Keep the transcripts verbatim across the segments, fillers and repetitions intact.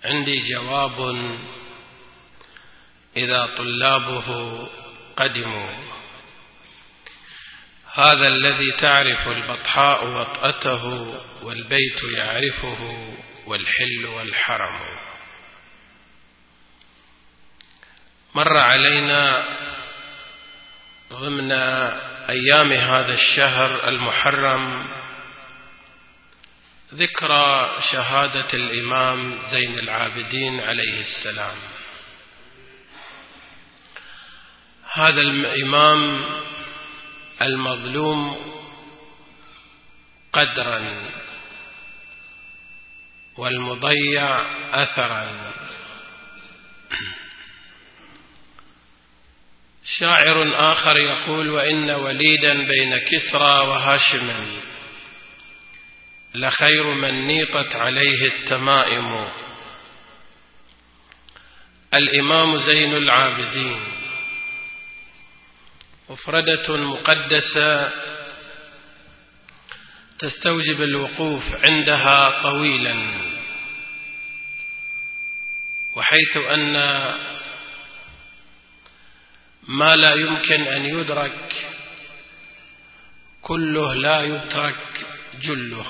عندي جواب إذا طلابه قدموا. هذا الذي تعرف البطحاء وطأته والبيت يعرفه والحل والحرم. مر علينا ضمن أيام هذا الشهر المحرم ذكرى شهادة الإمام زين العابدين عليه السلام. هذا الإمام المظلوم قدرا والمضيع أثرا. شاعر آخر يقول: وإن وليدا بين كسرى وهاشم لخير من نيطت عليه التمائم. الإمام زين العابدين مفردة مقدسة تستوجب الوقوف عندها طويلا، وحيث أن ما لا يمكن أن يدرك كله لا يترك جله.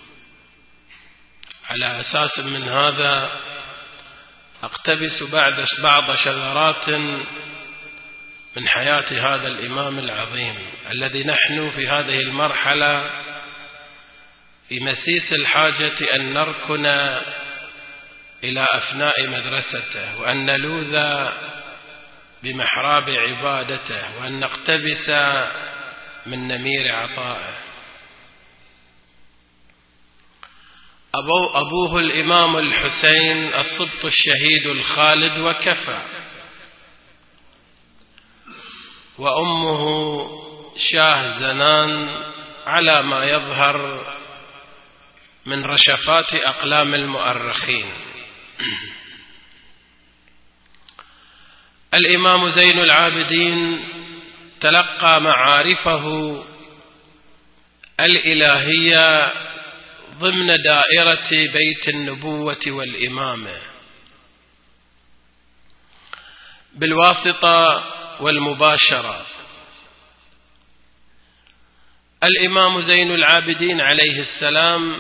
على أساس من هذا أقتبس بعد بعض شذرات من حياة هذا الإمام العظيم الذي نحن في هذه المرحلة في مسيس الحاجة أن نركن إلى أفناء مدرسته، وأن نلوذ بمحراب عبادته، وأن نقتبس من نمير عطائه. أبو أبوه الإمام الحسين الصبط الشهيد الخالد وكفى، وأمه شاه زنان على ما يظهر من رشفات أقلام المؤرخين. الإمام زين العابدين تلقى معارفه الإلهية ضمن دائرة بيت النبوة والإمامة بالواسطة والمباشرة. الإمام زين العابدين عليه السلام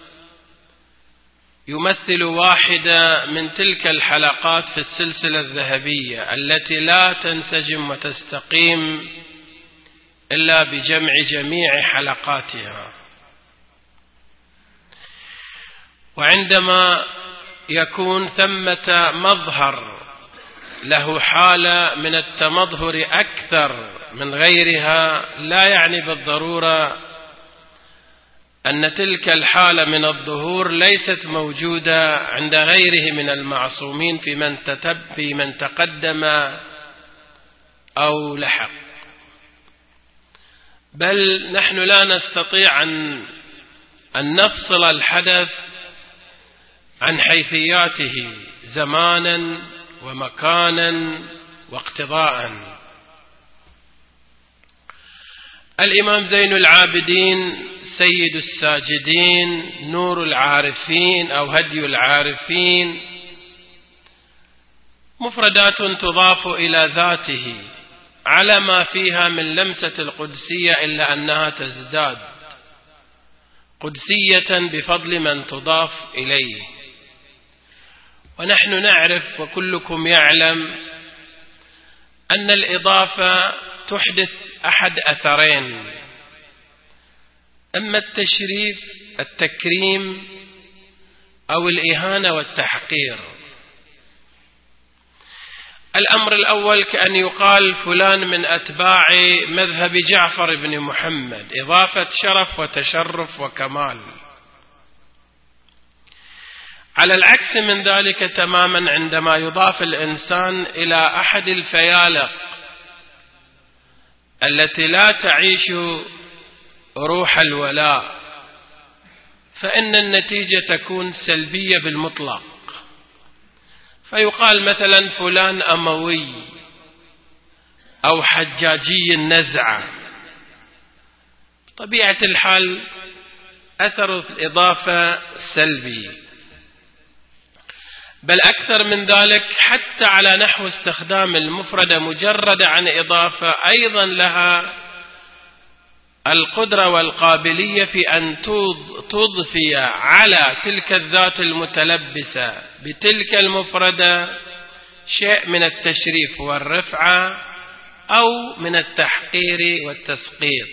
يمثل واحدة من تلك الحلقات في السلسلة الذهبية التي لا تنسجم وتستقيم إلا بجمع جميع حلقاتها. وعندما يكون ثمة مظهر له حالة من التمظهر أكثر من غيرها، لا يعني بالضرورة أن تلك الحالة من الظهور ليست موجودة عند غيره من المعصومين في من تتب في من تقدم أو لحق. بل نحن لا نستطيع أن أن نفصل الحدث عن حيثياته زمانا ومكانا واقتضاء. الإمام زين العابدين سيد الساجدين، نور العارفين أو هدي العارفين، مفردات تضاف إلى ذاته على ما فيها من لمسة القدسية، إلا أنها تزداد قدسية بفضل من تضاف إليه. ونحن نعرف وكلكم يعلم أن الإضافة تحدث أحد أثرين: أما التشريف التكريم أو الإهانة والتحقير. الأمر الأول كأن يقال فلان من أتباع مذهب جعفر بن محمد، إضافة شرف وتشرف وكمال. على العكس من ذلك تماما عندما يضاف الإنسان إلى أحد الفيالق التي لا تعيش روح الولاء، فإن النتيجة تكون سلبية بالمطلق. فيقال مثلا فلان أموي أو حجاجي النزعة. طبيعة الحال أثر الإضافة سلبي. بل أكثر من ذلك حتى على نحو استخدام المفردة مجردة عن إضافة أيضا لها القدرة والقابلية في أن تضفي على تلك الذات المتلبسة بتلك المفردة شيء من التشريف والرفعة أو من التحقير والتسقيط.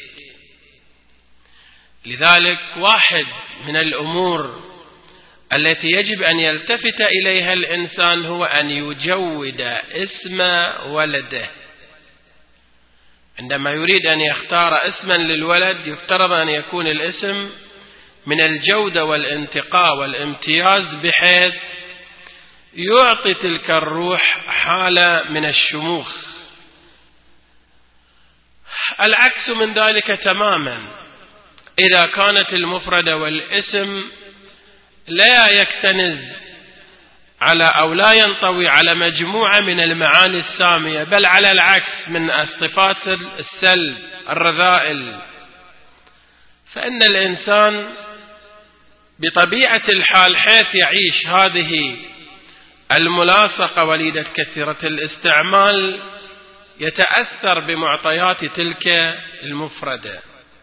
لذلك واحد من الأمور التي يجب أن يلتفت إليها الإنسان هو أن يجود اسم ولده. عندما يريد أن يختار اسما للولد يفترض أن يكون الاسم من الجودة والانتقاء والامتياز بحيث يعطي تلك الروح حالة من الشموخ. العكس من ذلك تماما إذا كانت المفردة والاسم لا يكتنز على أو لا ينطوي على مجموعة من المعاني السامية، بل على العكس من الصفات السلب الرذائل، فإن الإنسان بطبيعة الحال حيث يعيش هذه الملاصقة وليدة كثيرة الاستعمال يتأثر بمعطيات تلك المفردة.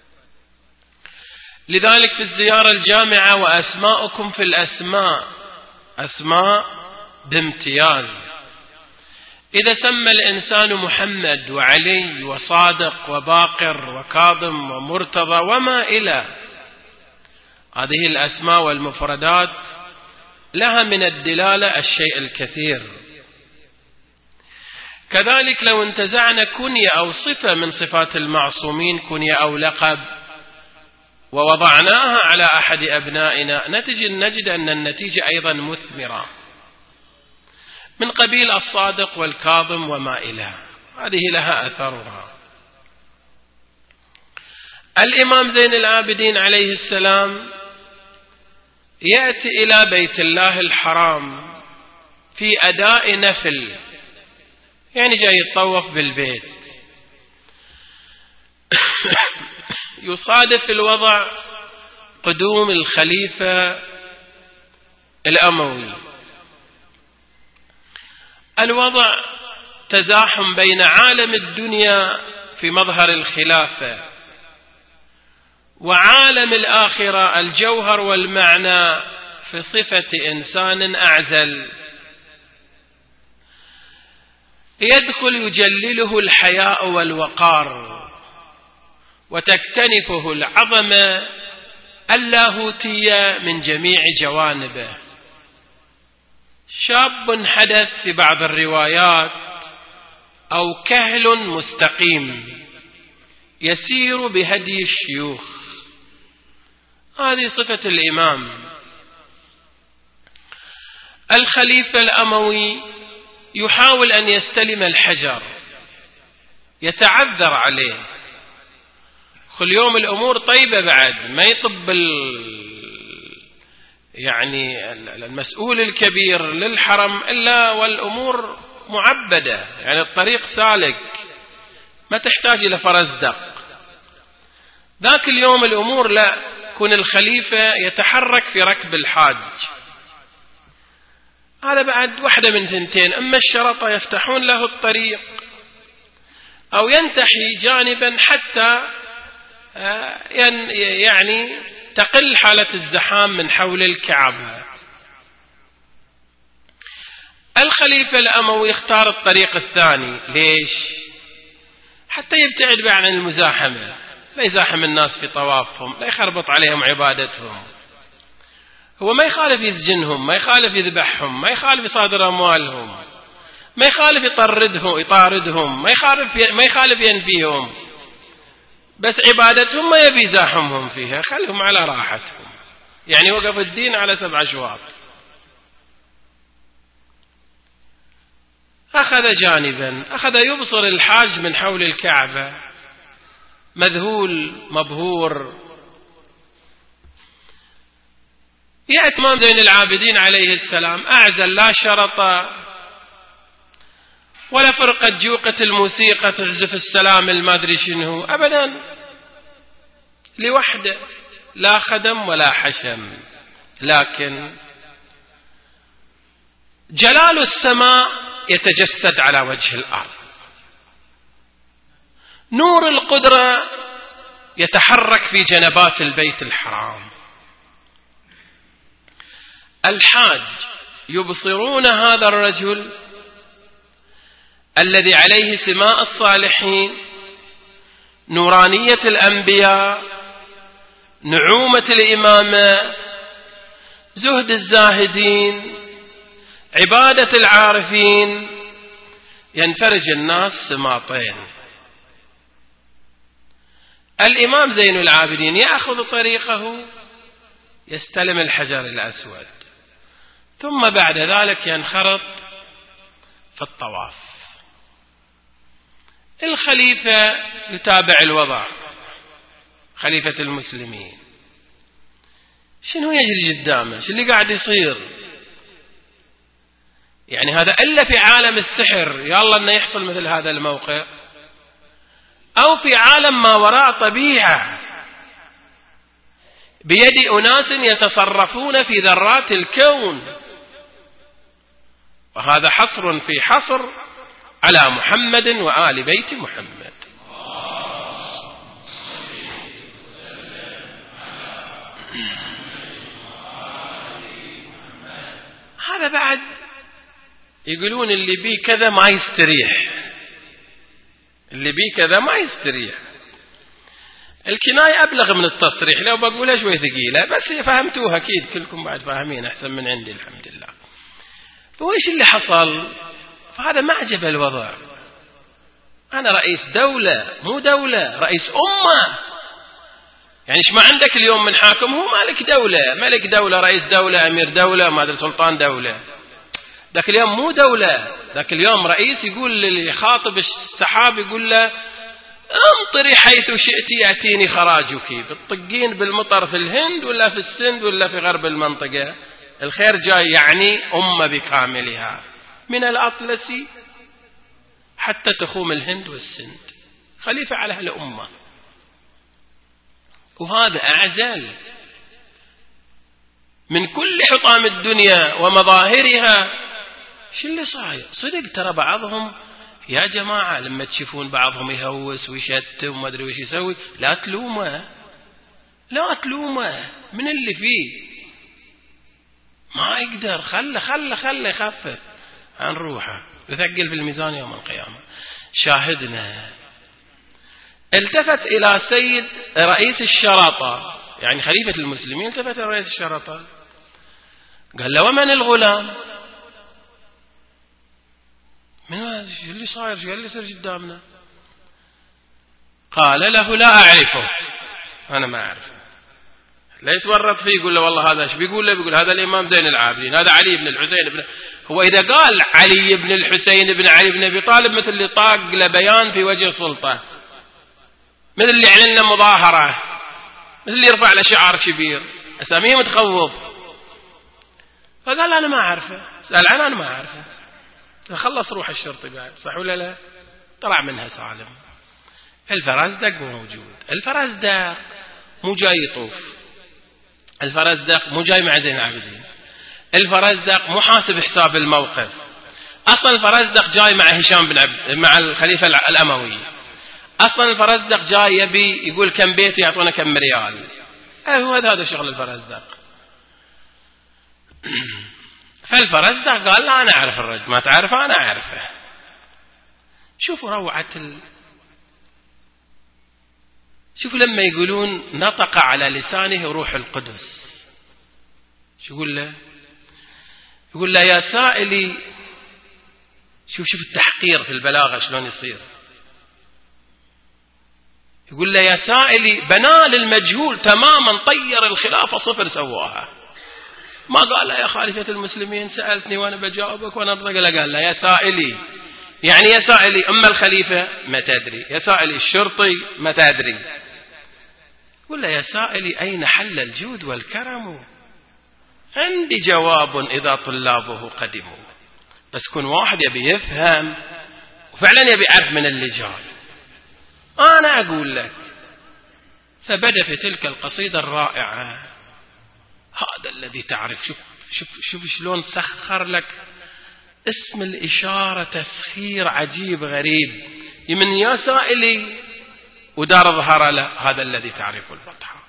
لذلك في الزيارة الجامعة وأسماؤكم في الأسماء أسماء بامتياز. إذا سمى الإنسان محمد وعلي وصادق وباقر وكاظم ومرتضى وما إلى هذه الأسماء والمفردات لها من الدلالة الشيء الكثير. كذلك لو انتزعنا كنية أو صفة من صفات المعصومين، كنية أو لقب، ووضعناها على أحد أبنائنا نتج نجد أن النتيجة أيضا مثمرة من قبيل الصادق والكاظم وما إلى، هذه لها أثرها. الإمام زين العابدين عليه السلام يأتي إلى بيت الله الحرام في أداء نفل، يعني جاي يتطوف بالبيت. يصادف الوضع قدوم الخليفة الأموي. الوضع تزاحم بين عالم الدنيا في مظهر الخلافة وعالم الآخرة الجوهر والمعنى في صفة إنسان أعزل يدخل يجلله الحياء والوقار وتكتنفه العظمة اللاهوتية من جميع جوانبه. شاب حدث في بعض الروايات أو كهل مستقيم يسير بهدي الشيوخ، هذه صفة الإمام. الخليفة الأموي يحاول أن يستلم الحجر، يتعذر عليه، كل يوم الأمور طيبة بعد ما يطب يعني المسؤول الكبير للحرم إلا والأمور معبدة، يعني الطريق سالك ما تحتاج إلى فرزدق. ذاك اليوم الأمور لا، كون الخليفة يتحرك في ركب الحاج، هذا بعد واحدة من ثنتين، أما الشرطة يفتحون له الطريق أو ينتحي جانبا حتى يعني تقل حالة الزحام من حول الكعبة. الخليفة الأموي يختار الطريق الثاني، ليش؟ حتى يبتعد عن المزاحمة، لا يزاحم الناس في طوافهم، لا يخربط عليهم عبادتهم. هو ما يخالف يسجنهم، ما يخالف يذبحهم، ما يخالف يصادر أموالهم، ما يخالف يطردهم يطاردهم، ما يخالف ما يخالف ينفيهم، بس عبادتهم ما يبي يزاحمهم فيها، خلهم على راحتهم. يعني وقف الدين على سبع شواط. أخذ جانبا، أخذ يبصر الحاج من حول الكعبة مذهول مبهور. يأتي إمام زين العابدين عليه السلام أعزل، لا شرطة ولا فرقة جوقة الموسيقى تعزف السلام المادري شنو أبدا، لوحده، لا خدم ولا حشم. لكن جلال السماء يتجسد على وجه الأرض، نور القدرة يتحرك في جنبات البيت الحرام. الحاج يبصرون هذا الرجل الذي عليه سماء الصالحين، نورانية الأنبياء، نعومة الإمامة، زهد الزاهدين، عبادة العارفين، ينفرج الناس سماطين. الإمام زين العابدين يأخذ طريقه يستلم الحجر الأسود، ثم بعد ذلك ينخرط في الطواف. الخليفة يتابع الوضع، خليفة المسلمين شنو يجري قدامه، شو اللي قاعد يصير؟ يعني هذا إلا في عالم السحر يلا أنه يحصل مثل هذا الموقع، أو في عالم ما وراء طبيعة بيد أناس يتصرفون في ذرات الكون. وهذا حصر في حصر على محمد وآل بيت محمد. هذا بعد يقولون اللي بيه كذا ما يستريح، اللي بيه كذا ما يستريح. الكناية أبلغ من التصريح، لو بقولها شوي ثقيلة بس فهمتوها أكيد كلكم بعد فاهمين أحسن من عندي الحمد لله. فويش اللي حصل؟ فهذا معجب الوضع. أنا رئيس دولة، مو دولة، رئيس أمة. يعني إيش ما عندك اليوم من حاكم؟ هو مالك دولة، ملك دولة، رئيس دولة، أمير دولة، ما أدري سلطان دولة. ذاك اليوم مو دولة، ذاك اليوم رئيس يقول اللي يخاطب السحاب يقول له امطري حيث شئت يأتيني خراجك. بتطقين بالمطر في الهند ولا في السند ولا في غرب المنطقة، الخير جاي. يعني أمة بكاملها من الأطلسي حتى تخوم الهند والسند، خليفة على أهل الأمة. وهذا أعزل من كل حطام الدنيا ومظاهرها. شو اللي صاير؟ صدق ترى بعضهم يا جماعة لما تشوفون بعضهم يهوس ويشتم وما أدري وش يسوي، لا تلومه، لا تلومه من اللي فيه، ما يقدر. خله خله خله يخفف عن روحه، يثقل في الميزان يوم القيامة. شاهدنا التفت إلى سيد رئيس الشرطة، يعني خليفة المسلمين، التفت إلى رئيس الشرطة قال له ومن الغلام؟ من شو اللي صاير؟ شو اللي صار قدامنا؟ قال له لا أعرفه، أنا ما أعرفه. لا يتورط فيه، يقول له والله هذا ايش بيقول له؟ بيقول هذا الإمام زين العابدين، هذا علي بن الحسين بن. هو إذا قال علي بن الحسين بن علي بن أبي طالب مثل اللي طاق له بيان في وجه سلطة، مثل اللي يعلن له مظاهرة، مثل اللي يرفع له شعار كبير، أساميه متخوف. فقال أنا ما أعرفه، سأل عنه أنا ما أعرفه. خلص روح الشرطي بعد، صح ولا لا؟ طلع منها سالم. الفرزدق موجود، الفرزدق مو جاي يطوف، الفرزدق مو جاي مع زين العابدين، الفرزدق مو حاسب حساب الموقف. أصلا الفرزدق جاي مع هشام بن عبد، مع الخليفة الأموي. أصلا الفرزدق جاي يبي يقول كم بيت يعطونا كم ريال. هو هذا شغل الفرزدق. فالفرزدق قال لا أنا أعرف الرجل، ما تعرفه أنا أعرفه. شوفوا روعة ال... شوفوا لما يقولون نطق على لسانه روح القدس، شو يقول له؟ يقول له يا سائلي. شوف شوف التحقير في البلاغة شلون يصير. يقول له يا سائلي بنال المجهول تماما، طير الخلافة صفر سواها. ما قال له يا خليفة المسلمين سألتني وأنا بجاوبك وأنا أطلق له، قال له يا سائلي. يعني يا سائلي أما الخليفة ما تدري، يا سائلي الشرطي ما تدري. يقول له يا سائلي أين حل الجود والكرم؟ عندي جواب إذا طلابه قدموا. بس كن واحد يبي يفهم وفعلا يبي يعرف من اللي جاي. أنا أقول لك. فبدأ في تلك القصيدة الرائعة. هذا الذي تعرف. شوف شوف شوف شلون سخر لك اسم الإشارة تسخير عجيب غريب، من يا سائلي ودار ظهر له، هذا الذي تعرف البطحة،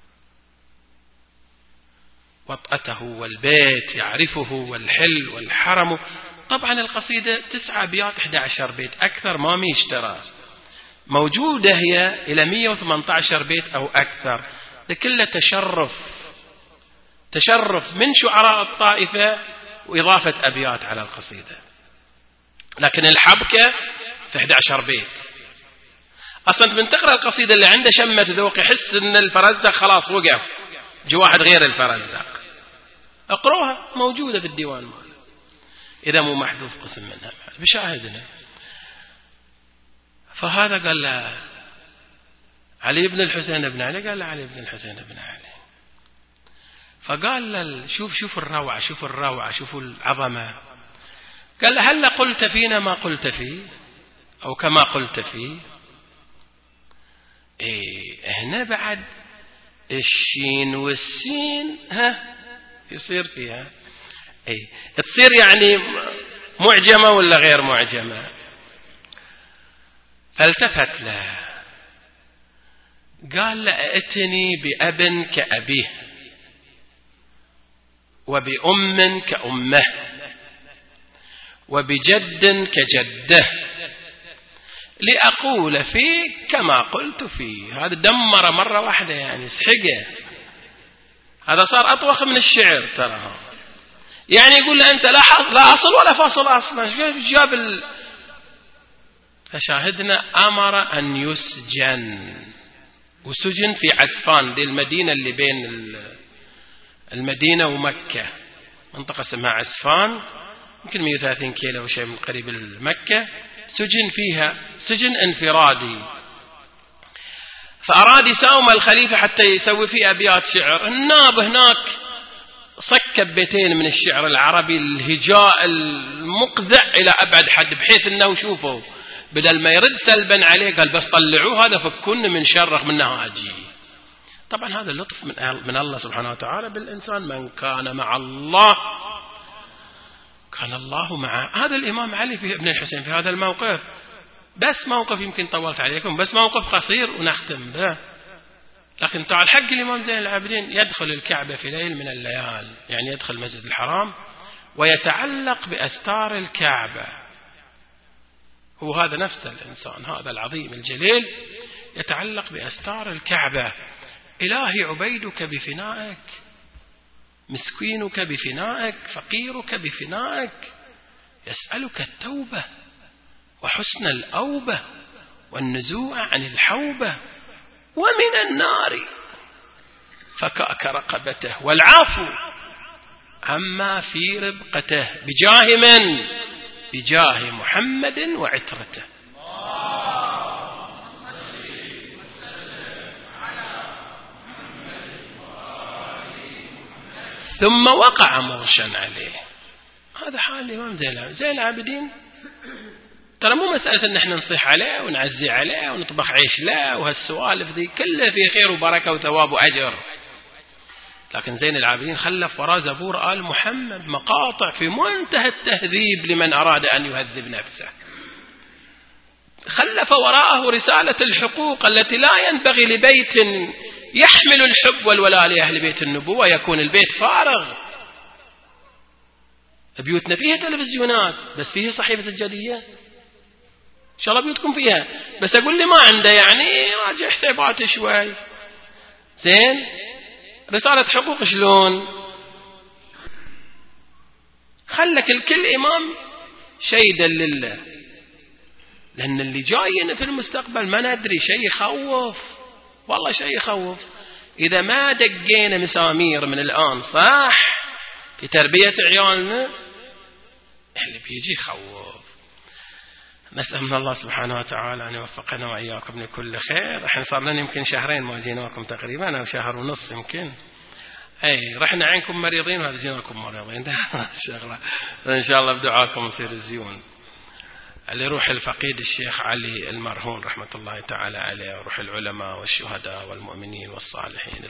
وطأته والبيت يعرفه والحل والحرم. طبعا القصيدة تسعة أبيات إحدى عشر بيت، أكثر ما يشترى، موجودة هي إلى مئة وثمانية عشر بيت أو أكثر. لكل تشرف تشرف من شعراء الطائفة وإضافة أبيات على القصيدة. لكن الحبكة في إحدى عشر بيت. أصلا من تقرأ القصيدة اللي عنده شمة ذوق يحس أن الفرزدق خلاص وقف، جو واحد غير الفرزدق. اقروها موجودة في الديوان ماله، إذا مو محذوف قسم منها بشاهدنا. فهذا قال له علي بن الحسين بن علي، قال له علي بن الحسين بن علي. فقال له شوف شوف الروعة، شوف الروعة، شوف العظمة. قال له هل قلت فينا ما قلت فيه أو كما قلت فيه؟ إيه هنا بعد الشين والسين ها يصير فيها إيه تصير يعني معجمة ولا غير معجمة. فالتفت له قال له ائتني بأب كأبيه وبأم كأمه وبجد كجده لأقول فيك كما قلت فيه. هذا دمر مرة واحدة يعني سحقه، هذا صار أطوخ من الشعر ترى. يعني يقول له أنت لا لا أصل ولا فاصل أصلا، جاب ال... فشاهدنا أمر أن يسجن، وسجن في عسفان، دي المدينة اللي بين المدينة ومكة، منطقة اسمها عسفان، يمكن مئة وثلاثين كيلو وشيء من قريب المكة. سجن فيها سجن انفرادي. فأراد يساوم الخليفة حتى يسوي فيه أبيات شعر. الناب هناك صكب بيتين من الشعر العربي الهجاء المقذع إلى أبعد حد، بحيث أنه شوفوا بدل ما يرد سلبا عليه قال بس طلعوه هذا فكون من شرخ من نهاجي. طبعا هذا اللطف من من الله سبحانه وتعالى بالإنسان، من كان مع الله كان الله معه. هذا الإمام علي في ابن الحسين في هذا الموقف، بس موقف يمكن طولت عليكم، بس موقف قصير ونختم به. لكن تعال حق الإمام زين العابدين يدخل الكعبة في ليل من الليال، يعني يدخل المسجد الحرام ويتعلق بأستار الكعبة. هو هذا نفس الإنسان هذا العظيم الجليل يتعلق بأستار الكعبة. إلهي عبيدك بفنائك، مسكينك بفنائك، فقيرك بفنائك، يسألك التوبة وحسن الأوبة والنزوع عن الحوبة ومن النار فكأك رقبته والعفو عما في ربقته بجاه من؟ بجاه محمد وعترته. ثم وقع مغشا عليه. هذا حال الإمام زين العابدين. ترى مو مسألة أن احنا نصيح عليه ونعزي عليه ونطبخ عيش له وهالسوالف ذي كلها في خير وبركة وثواب وأجر، لكن زين العابدين خلف وراء زبور آل محمد مقاطع في منتهى التهذيب لمن أراد أن يهذب نفسه. خلف وراءه رسالة الحقوق التي لا ينبغي لبيت يحمل الحب والولاء لأهل بيت النبوة يكون البيت فارغ. بيوتنا فيها تلفزيونات بس فيه صحيفة سجادية، إن شاء الله بيوتكم فيها، بس أقول لي ما عنده يعني راجع حسابات شوي. زين رسالة حقوق شلون؟ خلك الكل إمام شيدا لله، لأن اللي جاينا في المستقبل ما ندري، شيء يخوف والله، شيء يخوف. إذا ما دقينا مسامير من الآن صح في تربية عيالنا اللي بيجي يخوف. نسأل من الله سبحانه وتعالى أن يوفقنا وإياكم لكل خير. احنا صار لنا يمكن شهرين ما جيناكم تقريبا أو شهر ونص يمكن، أي رحنا عنكم مريضين وهذا جيناكم مريضين شغلة إن شاء الله بدعاكم نصير الزيون. اللي روح الفقيد الشيخ علي المرهون رحمة الله تعالى عليه، وروح العلماء والشهداء والمؤمنين والصالحين.